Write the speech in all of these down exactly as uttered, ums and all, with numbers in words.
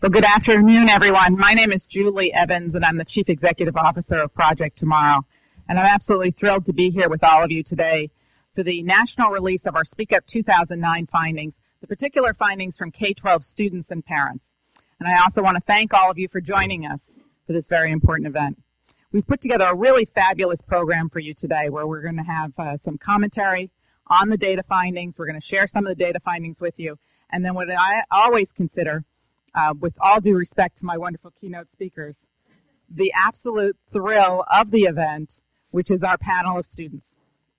Well, good afternoon, everyone. My name is Julie Evans, and I'm the Chief Executive Officer of Project Tomorrow. And I'm absolutely thrilled to be here with all of you today for the national release of our Speak Up two thousand nine findings, the particular findings from K twelve students and parents. And I also want to thank all of you for joining us for this very important event. We've put together a really fabulous program for you today where we're going to have uh, some commentary on the data findings. We're going to share some of the data findings with you. And then what I always consider, Uh, with all due respect to my wonderful keynote speakers, the absolute thrill of the event, which is our panel of students.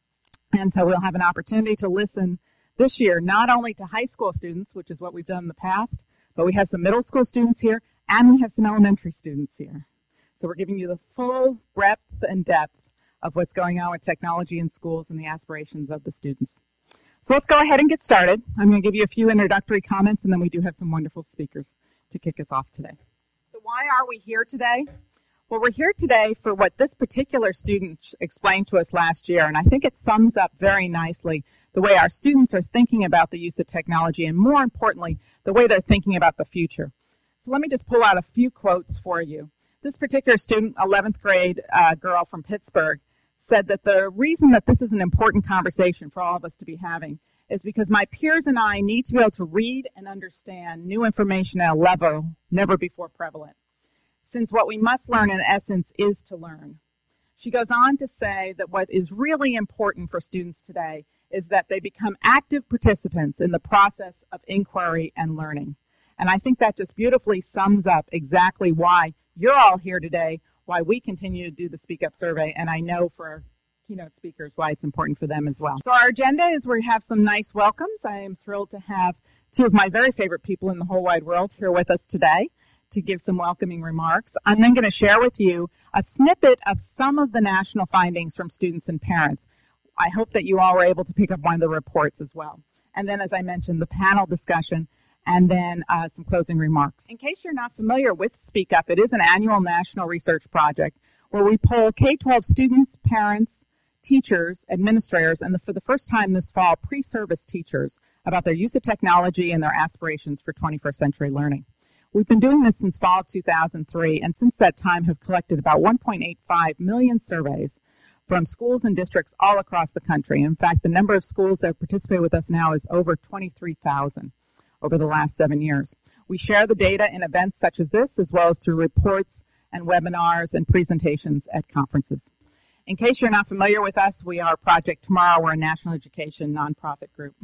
And so we'll have an opportunity to listen this year not only to high school students, which is what we've done in the past, but we have some middle school students here, and we have some elementary students here. So we're giving you the full breadth and depth of what's going on with technology in schools and the aspirations of the students. So let's go ahead and get started. I'm going to give you a few introductory comments, and then we do have some wonderful speakers to kick us off today. So why are we here today? Well, we're here today for what this particular student explained to us last year, and I think it sums up very nicely the way our students are thinking about the use of technology, and more importantly, the way they're thinking about the future. So let me just pull out a few quotes for you. This particular student, eleventh grade uh, girl from Pittsburgh, said that the reason that this is an important conversation for all of us to be having is because my peers and I need to be able to read and understand new information at a level never before prevalent, since what we must learn in essence is to learn. She goes on to say that what is really important for students today is that they become active participants in the process of inquiry and learning. And I think that just beautifully sums up exactly why you're all here today, why we continue to do the Speak Up survey, and I know for our keynote speakers why it's important for them as well. So our agenda is we have some nice welcomes. I am thrilled to have two of my very favorite people in the whole wide world here with us today to give some welcoming remarks. I'm then going to share with you a snippet of some of the national findings from students and parents. I hope that you all were able to pick up one of the reports as well. And then, as I mentioned, the panel discussion, and then uh, some closing remarks. In case you're not familiar with Speak Up, it is an annual national research project where we poll K twelve students, parents, teachers, administrators, and the, for the first time this fall, pre-service teachers about their use of technology and their aspirations for twenty-first century learning. We've been doing this since fall of two thousand three, and since that time have collected about one point eight five million surveys from schools and districts all across the country. In fact, the number of schools that participate with us now is over twenty-three thousand over the last seven years. We share the data in events such as this, as well as through reports and webinars and presentations at conferences. In case you're not familiar with us, we are Project Tomorrow. We're a national education nonprofit group.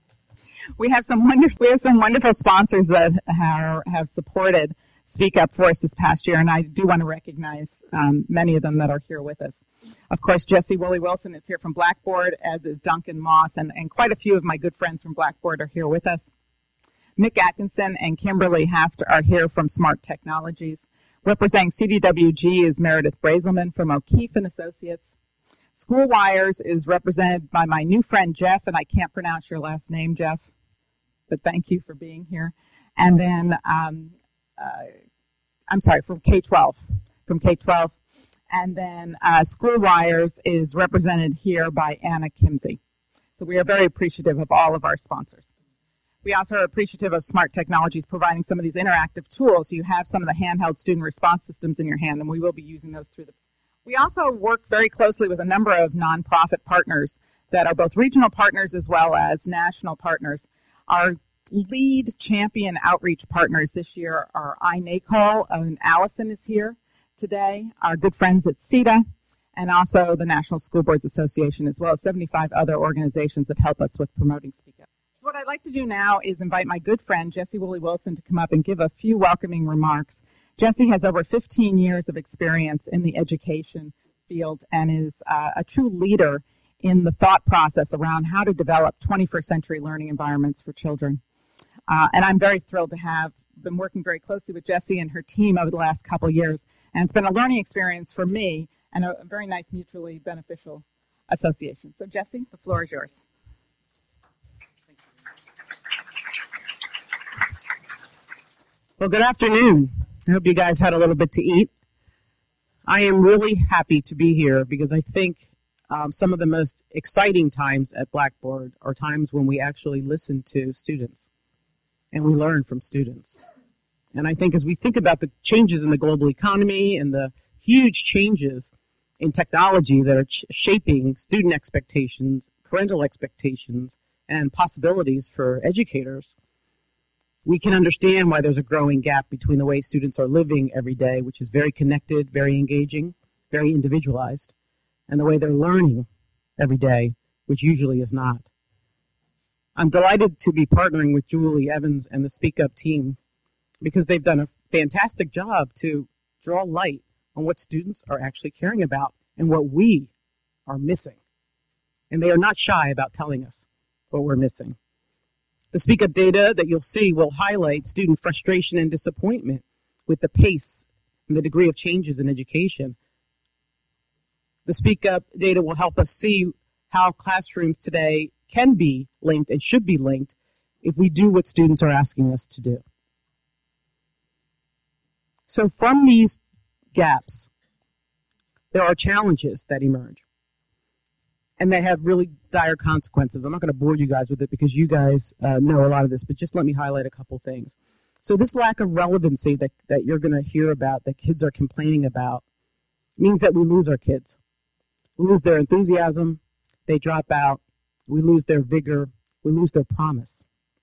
we have some wonderful we have some wonderful sponsors that are, have supported Speak Up for us this past year, and I do want to recognize um, many of them that are here with us. Of course, Jesse Woolley Wilson is here from Blackboard, as is Duncan Moss, and, and quite a few of my good friends from Blackboard are here with us. Mick Atkinson and Kimberly Haft are here from Smart Technologies. Representing C D W G is Meredith Brazelman from O'Keefe and Associates. School Wires is represented by my new friend Jeff, and I can't pronounce your last name, Jeff, but thank you for being here. And then, um, uh, I'm sorry, from K twelve, from K twelve. And then uh, School Wires is represented here by Anna Kimsey. So we are very appreciative of all of our sponsors. We also are appreciative of Smart Technologies providing some of these interactive tools. You have some of the handheld student response systems in your hand, and we will be using those through the... We also work very closely with a number of nonprofit partners that are both regional partners as well as national partners. Our lead champion outreach partners this year are I N A C O L, and Allison is here today, our good friends at C E T A, and also the National School Boards Association, as well as seventy-five other organizations that help us with promoting Speak Up. So what I'd like to do now is invite my good friend, Jesse Woolley Wilson, to come up and give a few welcoming remarks. Jesse has over fifteen years of experience in the education field and is uh, a true leader in the thought process around how to develop twenty-first century learning environments for children. Uh, and I'm very thrilled to have been working very closely with Jessie and her team over the last couple years. And it's been a learning experience for me and a very nice mutually beneficial association. So, Jessie, the floor is yours. Well, good afternoon. I hope you guys had a little bit to eat. I am really happy to be here because I think um, some of the most exciting times at Blackboard are times when we actually listen to students and we learn from students. And I think as we think about the changes in the global economy and the huge changes in technology that are ch- shaping student expectations, parental expectations, and possibilities for educators, we can understand why there's a growing gap between the way students are living every day, which is very connected, very engaging, very individualized, and the way they're learning every day, which usually is not. I'm delighted to be partnering with Julie Evans and the Speak Up team because they've done a fantastic job to draw light on what students are actually caring about and what we are missing. And they are not shy about telling us what we're missing. The Speak Up data that you'll see will highlight student frustration and disappointment with the pace and the degree of changes in education. The Speak Up data will help us see how classrooms today can be linked and should be linked if we do what students are asking us to do. So from these gaps, there are challenges that emerge, and they have really dire consequences. I'm not going to bore you guys with it because you guys uh, know a lot of this, but just let me highlight a couple things. So this lack of relevancy that, that you're going to hear about, that kids are complaining about, means that we lose our kids. We lose their enthusiasm, they drop out, we lose their vigor, we lose their promise.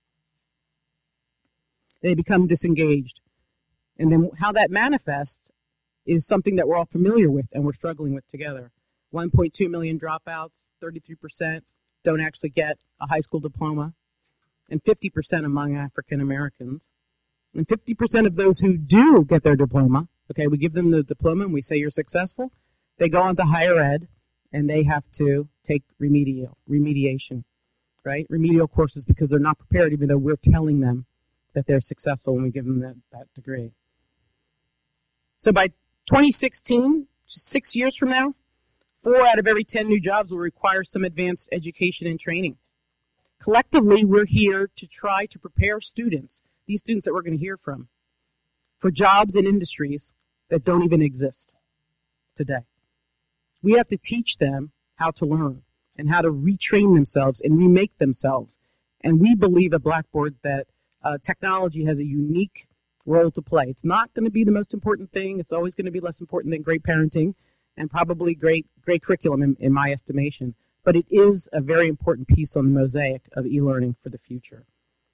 They become disengaged. And then how that manifests is something that we're all familiar with and we're struggling with together. one point two million dropouts, thirty-three percent don't actually get a high school diploma, and fifty percent among African Americans. And fifty percent of those who do get their diploma, okay, we give them the diploma and we say you're successful, they go on to higher ed and they have to take remedial, remediation, right? Remedial courses because they're not prepared even though we're telling them that they're successful when we give them that, that degree. So by twenty sixteen, just six years from now, four out of every ten new jobs will require some advanced education and training. Collectively, we're here to try to prepare students, these students that we're going to hear from, for jobs in industries that don't even exist today. We have to teach them how to learn and how to retrain themselves and remake themselves. And we believe at Blackboard that uh, technology has a unique role to play. It's not going to be the most important thing. It's always going to be less important than great parenting and probably great great curriculum in, in my estimation. But it is a very important piece on the mosaic of e-learning for the future.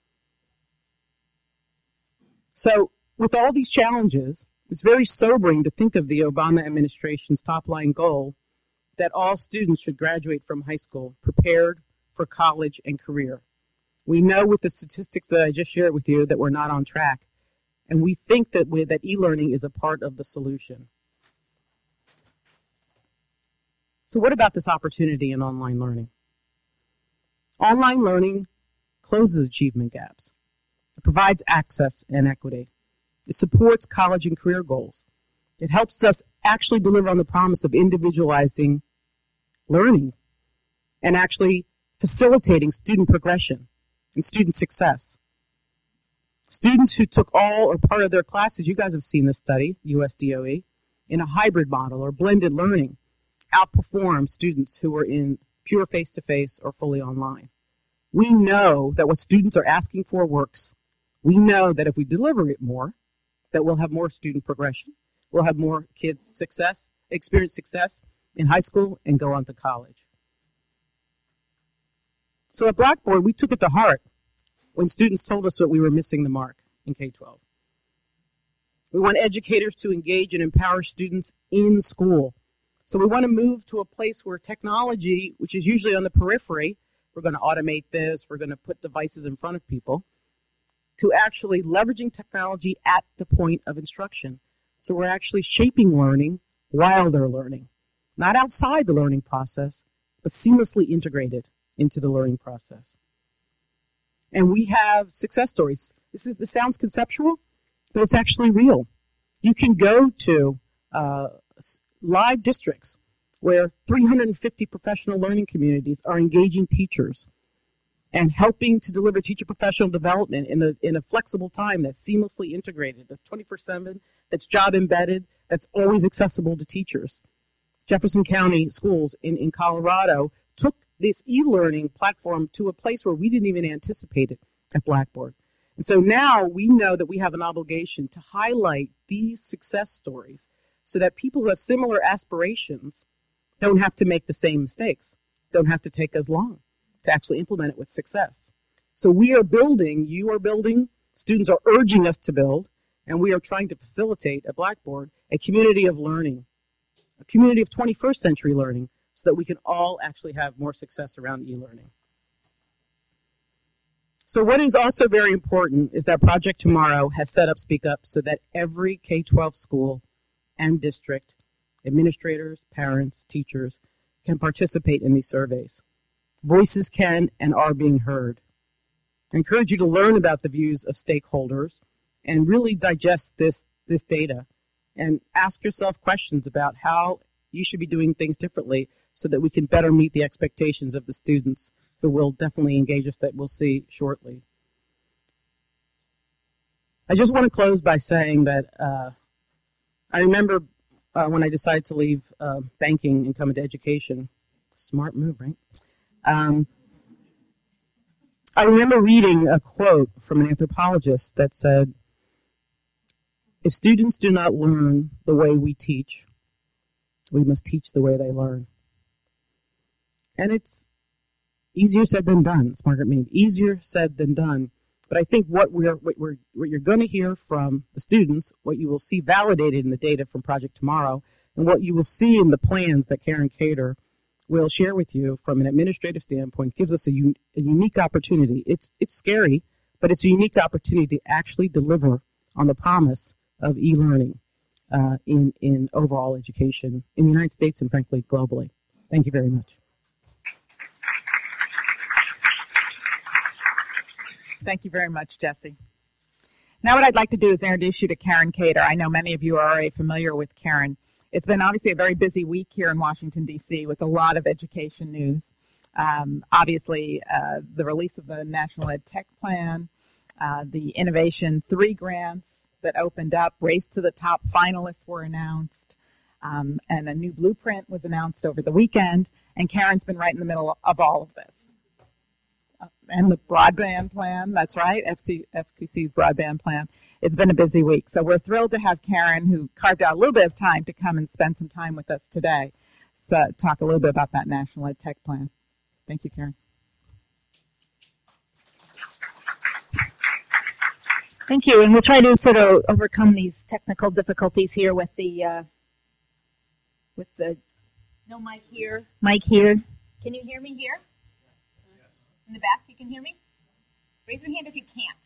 So with all these challenges, it's very sobering to think of the Obama administration's top-line goal that all students should graduate from high school prepared for college and career. We know with the statistics that I just shared with you that we're not on track. And we think that, we, that e-learning is a part of the solution. So what about this opportunity in online learning? Online learning closes achievement gaps. It provides access and equity. It supports college and career goals. It helps us actually deliver on the promise of individualizing learning and actually facilitating student progression and student success. Students who took all or part of their classes, you guys have seen this study, U S D O E, in a hybrid model or blended learning, outperform students who were in pure face-to-face or fully online. We know that what students are asking for works. We know that if we deliver it more, that we'll have more student progression. We'll have more kids success, experience success in high school and go on to college. So at Blackboard, we took it to heart when students told us that we were missing the mark in K twelve. We want educators to engage and empower students in school. So we want to move to a place where technology, which is usually on the periphery, we're going to automate this, we're going to put devices in front of people, to actually leveraging technology at the point of instruction. So we're actually shaping learning while they're learning, not outside the learning process, but seamlessly integrated into the learning process. And we have success stories. This is this sounds conceptual, but it's actually real. You can go to uh, live districts where three hundred fifty professional learning communities are engaging teachers and helping to deliver teacher professional development in a, in a flexible time that's seamlessly integrated, that's twenty-four seven, that's job embedded, that's always accessible to teachers. Jefferson County Schools in, in Colorado took this e-learning platform to a place where we didn't even anticipate it at Blackboard. And so now we know that we have an obligation to highlight these success stories so that people who have similar aspirations don't have to make the same mistakes, don't have to take as long to actually implement it with success. So we are building, you are building, students are urging us to build, and we are trying to facilitate at Blackboard a community of learning, a community of twenty-first century learning, so that we can all actually have more success around e-learning. So what is also very important is that Project Tomorrow has set up Speak Up so that every K twelve school and district, administrators, parents, teachers, can participate in these surveys. Voices can and are being heard. I encourage you to learn about the views of stakeholders and really digest this, this data and ask yourself questions about how you should be doing things differently so that we can better meet the expectations of the students who will definitely engage us, that we'll see shortly. I just want to close by saying that uh, I remember uh, when I decided to leave uh, banking and come into education. Smart move, right? Um, I remember reading a quote from an anthropologist that said, "If students do not learn the way we teach, we must teach the way they learn." And it's easier said than done, as Margaret Mead. Easier said than done. But I think what we're what we're what you're going to hear from the students, what you will see validated in the data from Project Tomorrow, and what you will see in the plans that Karen Cater will share with you from an administrative standpoint, gives us a, un- a unique opportunity. It's it's scary, but it's a unique opportunity to actually deliver on the promise of e-learning uh, in in overall education in the United States and frankly globally. Thank you very much. Thank you very much, Jesse. Now what I'd like to do is introduce you to Karen Cater. I know many of you are already familiar with Karen. It's been obviously a very busy week here in Washington, D C with a lot of education news. Um, obviously, uh, the release of the National Ed Tech Plan, uh, the Innovation three grants that opened up, Race to the Top finalists were announced, um, and a new blueprint was announced over the weekend, and Karen's been right in the middle of all of this. And the broadband plan, that's right, F C, F C C's broadband plan. It's been a busy week. So we're thrilled to have Karen, who carved out a little bit of time to come and spend some time with us today, so talk a little bit about that National Ed Tech Plan. Thank you, Karen. Thank you. And we'll try to sort of overcome these technical difficulties here with the, uh, with the, no mic here, mic here. Can you hear me here? In the back, you can hear me? Raise your hand if you can't.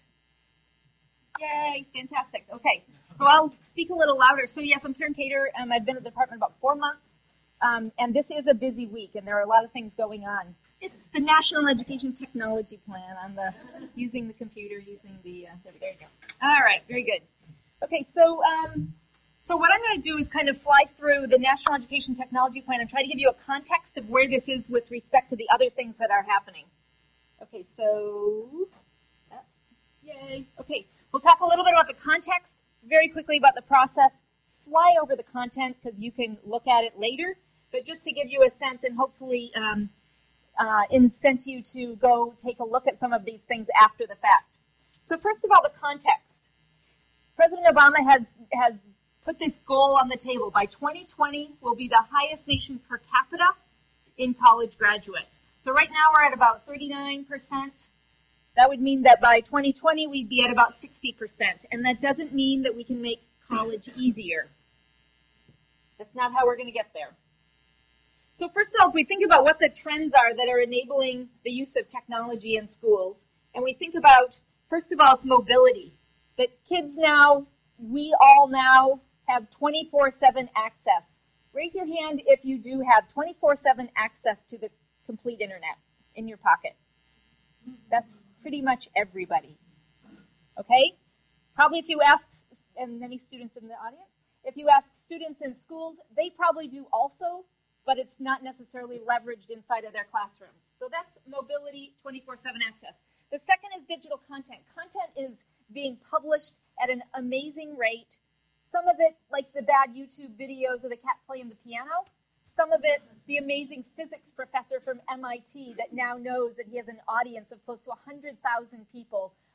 Yay, fantastic. Okay, so I'll speak a little louder. So yes, I'm Karen Cater. Um, I've been at the department about four months, um, and this is a busy week, and there are a lot of things going on. It's the National Education Technology Plan on the using the computer, using the, uh, there, there you go. All right, very good. Okay, so um, so what I'm going to do is kind of fly through the National Education Technology Plan and try to give you a context of where this is with respect to the other things that are happening. Okay, so, uh, yay. Okay, we'll talk a little bit about the context, very quickly about the process, fly over the content because you can look at it later, but just to give you a sense and hopefully um, uh, incent you to go take a look at some of these things after the fact. So first of all, the context. President Obama has, has put this goal on the table. By twenty twenty, we'll be the highest nation per capita in college graduates. So right now we're at about thirty-nine percent. That would mean that by twenty twenty we'd be at about sixty percent. And that doesn't mean that we can make college easier. That's not how we're going to get there. So first of all, if we think about what the trends are that are enabling the use of technology in schools, and we think about, first of all, it's mobility. That kids now, we all now have twenty-four seven access. Raise your hand if you do have twenty-four seven access to the complete internet in your pocket. That's pretty much everybody. Okay? Probably if you ask, and many students in the audience, if you ask students in schools, they probably do also, but it's not necessarily leveraged inside of their classrooms. So that's mobility, twenty-four seven access. The second is digital content. Content is being published at an amazing rate. Some of it, like the bad YouTube videos of the cat playing the piano. Some of it, the amazing physics professor from M I T that now knows that he has an audience of close to one hundred thousand people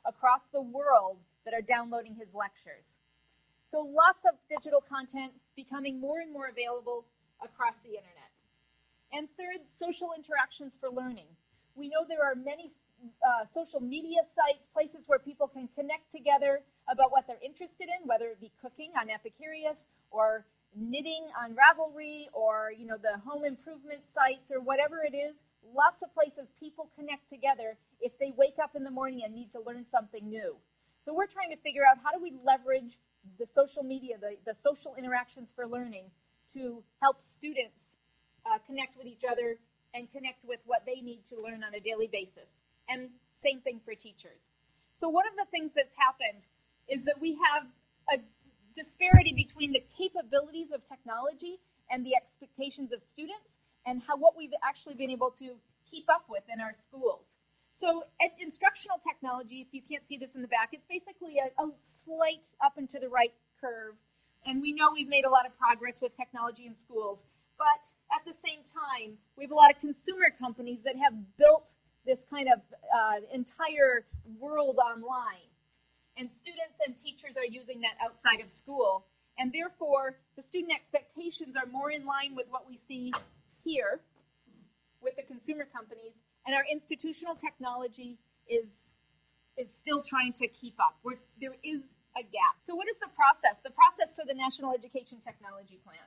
across the world that are downloading his lectures. So lots of digital content becoming more and more available across the internet. And third, social interactions for learning. We know there are many uh, social media sites, places where people can connect together about what they're interested in, whether it be cooking on Epicurious or knitting on Ravelry or, you know, the home improvement sites or whatever it is. Lots of places people connect together if they wake up in the morning and need to learn something new. So we're trying to figure out how do we leverage the social media, the, the social interactions for learning to help students uh, connect with each other and connect with what they need to learn on a daily basis. And same thing for teachers. So one of the things that's happened is that we have a disparity between the capabilities of technology and the expectations of students and how what we've actually been able to keep up with in our schools. So at instructional technology, if you can't see this in the back, it's basically a, a slight up and to the right curve. And we know we've made a lot of progress with technology in schools. But at the same time, we have a lot of consumer companies that have built this kind of uh, entire world online. And students and teachers are using that outside of school. And therefore, the student expectations are more in line with what we see here with the consumer companies. And our institutional technology is, is still trying to keep up. We're, there is a gap. So what is the process? The process for the National Education Technology Plan.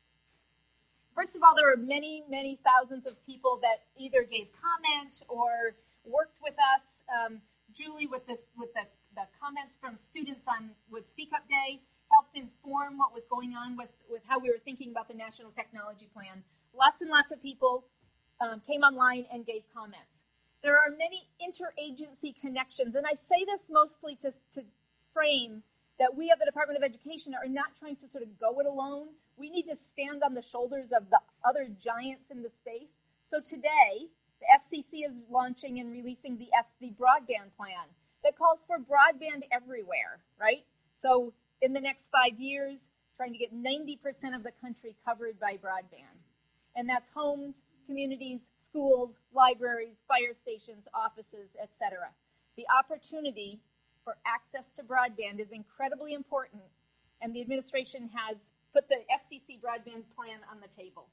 First of all, there are many, many thousands of people that either gave comment or worked with us. Um, Julie, with, this, with the, the comments from students on with Speak Up Day, helped inform what was going on with, with how we were thinking about the National Technology Plan. Lots and lots of people um, came online and gave comments. There are many interagency connections, and I say this mostly to, to frame that we at the Department of Education are not trying to sort of go it alone. We need to stand on the shoulders of the other giants in the space. So today, the F C C is launching and releasing the, F- the broadband plan that calls for broadband everywhere, right? So in the next five years, trying to get ninety percent of the country covered by broadband. And that's homes, communities, schools, libraries, fire stations, offices, et cetera. The opportunity for access to broadband is incredibly important, and the administration has put the F C C broadband plan on the table.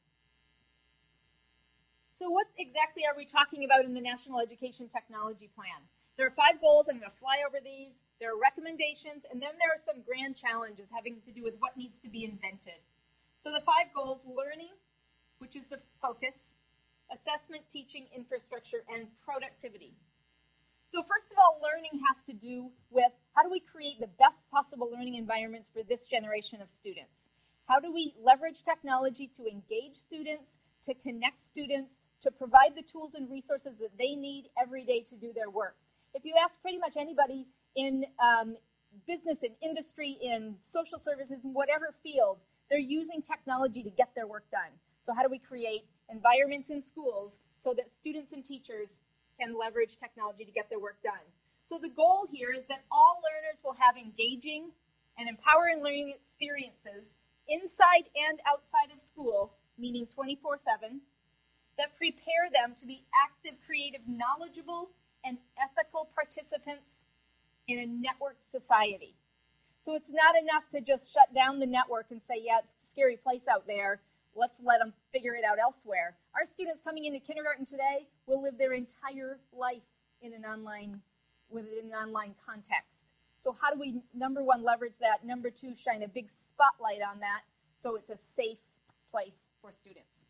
So what exactly are we talking about in the National Education Technology Plan? There are five goals. I'm going to fly over these. There are recommendations, and then there are some grand challenges having to do with what needs to be invented. So the five goals: learning, which is the focus, assessment, teaching, infrastructure, and productivity. So first of all, learning has to do with how do we create the best possible learning environments for this generation of students? How do we leverage technology to engage students, to connect students, to provide the tools and resources that they need every day to do their work? If you ask pretty much anybody in um, business, in industry, in social services, in whatever field, they're using technology to get their work done. So how do we create environments in schools so that students and teachers can leverage technology to get their work done? So the goal here is that all learners will have engaging and empowering learning experiences inside and outside of school, meaning twenty-four seven, that prepare them to be active, creative, knowledgeable, and ethical participants in a networked society. So it's not enough to just shut down the network and say, yeah, it's a scary place out there. Let's let them figure it out elsewhere. Our students coming into kindergarten today will live their entire life in an online, within an online context. So how do we, number one, leverage that? Number two, shine a big spotlight on that so it's a safe place for students.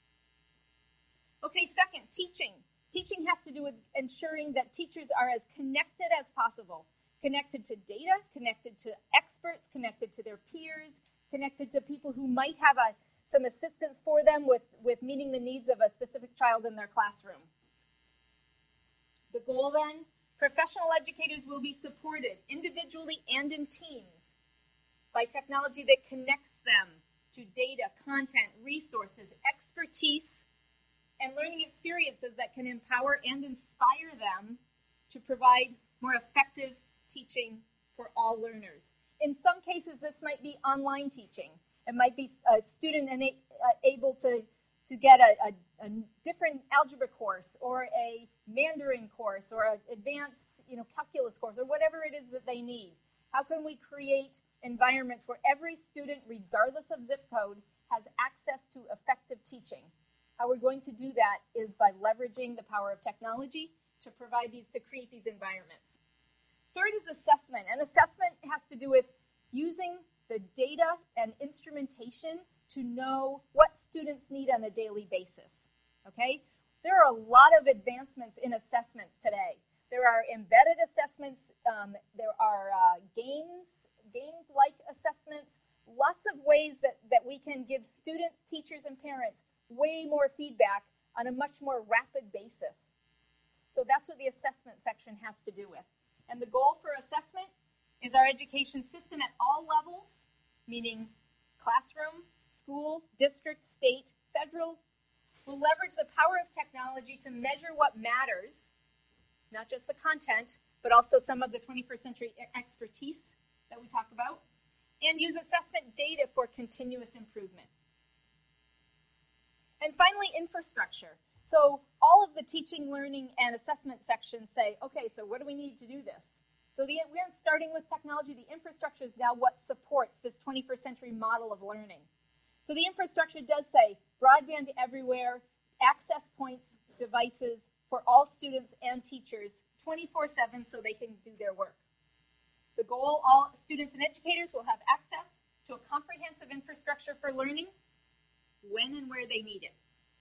Okay, second, teaching. Teaching has to do with ensuring that teachers are as connected as possible. Connected to data, connected to experts, connected to their peers, connected to people who might have a some assistance for them with, with meeting the needs of a specific child in their classroom. The goal then, professional educators will be supported individually and in teams by technology that connects them to data, content, resources, expertise, and learning experiences that can empower and inspire them to provide more effective teaching for all learners. In some cases, this might be online teaching. It might be a student and able to, to get a, a, a different algebra course or a Mandarin course or an advanced you know, calculus course or whatever it is that they need? How can we create environments where every student, regardless of zip code, has access to effective teaching? How we're going to do that is by leveraging the power of technology to provide these, to create these environments. Third is assessment, and assessment has to do with using the data and instrumentation to know what students need on a daily basis, okay? There are a lot of advancements in assessments today. There are embedded assessments, um, there are uh, games, game-like assessments, lots of ways that, that we can give students, teachers, and parents way more feedback on a much more rapid basis. So that's what the assessment section has to do with. And the goal for assessment is our education system at all levels, meaning classroom, school, district, state, federal, will leverage the power of technology to measure what matters, not just the content, but also some of the twenty-first century expertise that we talk about, and use assessment data for continuous improvement. And finally, infrastructure. So all of the teaching, learning, and assessment sections say, okay, so what do we need to do this? So the, we're starting with technology. The infrastructure is now what supports this twenty-first century model of learning. So the infrastructure does say broadband everywhere, access points, devices for all students and teachers twenty-four seven so they can do their work. The goal, all students and educators will have access to a comprehensive infrastructure for learning when and where they need it.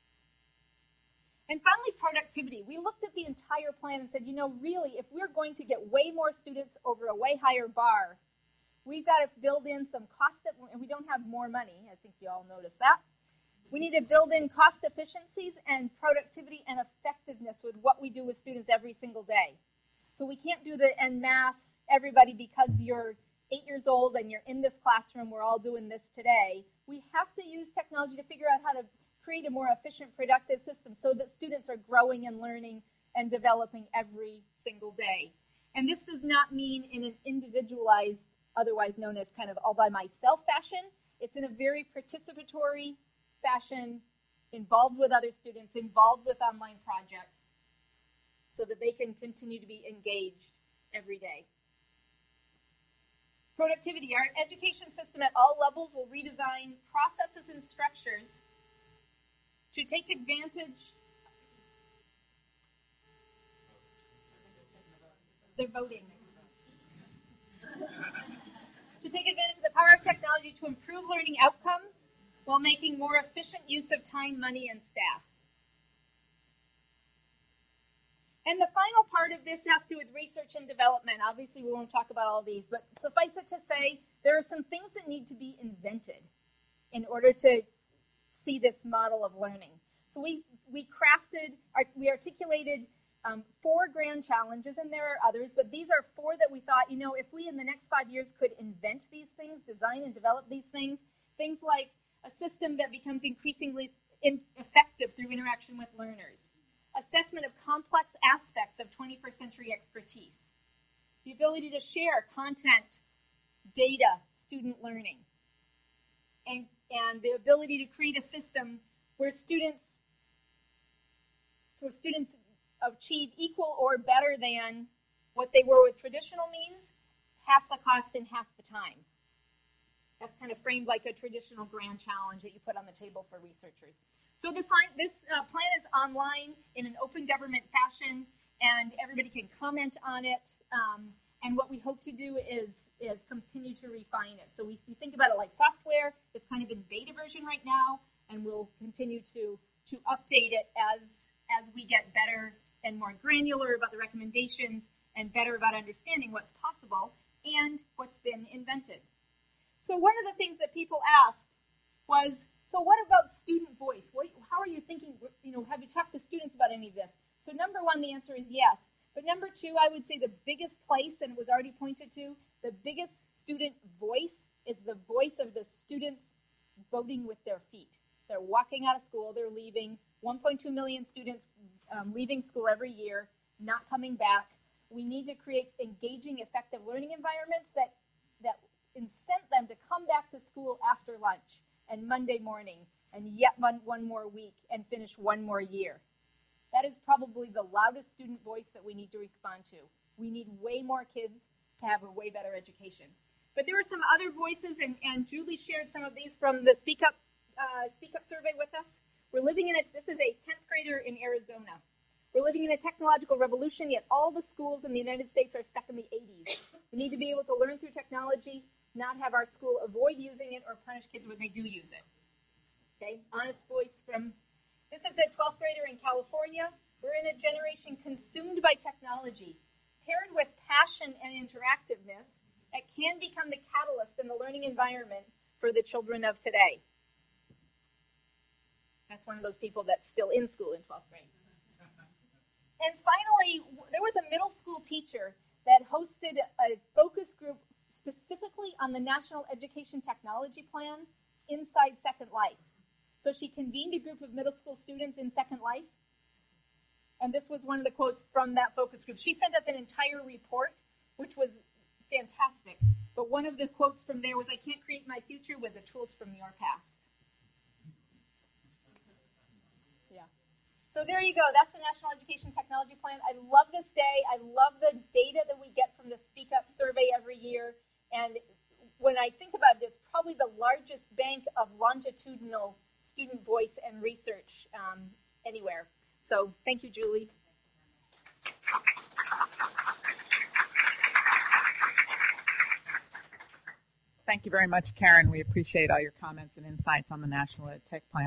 And finally, productivity. We looked at the entire plan and said, you know, really, if we're going to get way more students over a way higher bar, we've got to build in some cost, and we don't have more money. I think you all noticed that. We need to build in cost efficiencies and productivity and effectiveness with what we do with students every single day. So we can't do the en masse, everybody, because you're eight years old and you're in this classroom, we're all doing this today. We have to use technology to figure out how to create a more efficient, productive system so that students are growing and learning and developing every single day. And this does not mean in an individualized, otherwise known as kind of all by myself fashion. It's in a very participatory fashion, involved with other students, involved with online projects, so that they can continue to be engaged every day. Productivity. Our education system at all levels will redesign processes and structures to take advantage. They're voting. To take advantage of the power of technology to improve learning outcomes while making more efficient use of time, money, and staff. And the final part of this has to do with research and development. Obviously, we won't talk about all these, but suffice it to say, there are some things that need to be invented in order to see this model of learning. So we, we crafted, we articulated um, four grand challenges, and there are others, but these are four that we thought, you know, if we in the next five years could invent these things, design and develop these things, things like a system that becomes increasingly in effective through interaction with learners, assessment of complex aspects of twenty-first century expertise, the ability to share content, data, student learning, and, and the ability to create a system where students, where students achieve equal or better than what they were with traditional means, half the cost in half the time. That's kind of framed like a traditional grand challenge that you put on the table for researchers. So this, this uh, plan is online in an open government fashion, and everybody can comment on it. Um, and what we hope to do is, is continue to refine it. So we, we think about it like software. It's kind of in beta version right now, and we'll continue to, to update it as, as we get better and more granular about the recommendations and better about understanding what's possible and what's been invented. So one of the things that people asked was, so what about student voice? What, how are you thinking, you know, have you talked to students about any of this? So number one, the answer is yes. But number two, I would say the biggest place, and it was already pointed to, the biggest student voice is the voice of the students voting with their feet. They're walking out of school, they're leaving, one point two million students um, leaving school every year, not coming back. We need to create engaging, effective learning environments that, that incent them to come back to school after lunch and Monday morning and yet one, one more week and finish one more year. That is probably the loudest student voice that we need to respond to. We need way more kids to have a way better education. But there were some other voices, and, and Julie shared some of these from the Speak Up uh, Speak Up survey with us. We're living in a, this is a tenth grader in Arizona. We're living in a technological revolution, yet all the schools in the United States are stuck in the eighties. We need to be able to learn through technology, not have our school avoid using it or punish kids when they do use it. Okay, honest voice from, this is a twelfth grader in California. We're in a generation consumed by technology, paired with passion and interactiveness that can become the catalyst in the learning environment for the children of today. That's one of those people that's still in school in twelfth grade. And finally, there was a middle school teacher that hosted a focus group specifically on the National Education Technology Plan inside Second Life. So she convened a group of middle school students in Second Life. And this was one of the quotes from that focus group. She sent us an entire report, which was fantastic. But one of the quotes from there was, "I can't create my future with the tools from your past." Yeah. So there you go. That's the National Education Technology Plan. I love this day. I love the data that we get from the Speak Up survey every year. And when I think about it, it's probably the largest bank of longitudinal student voice and research um, anywhere. So thank you, Julie. Thank you very much, Karen. We appreciate all your comments and insights on the National Ed Tech Plan.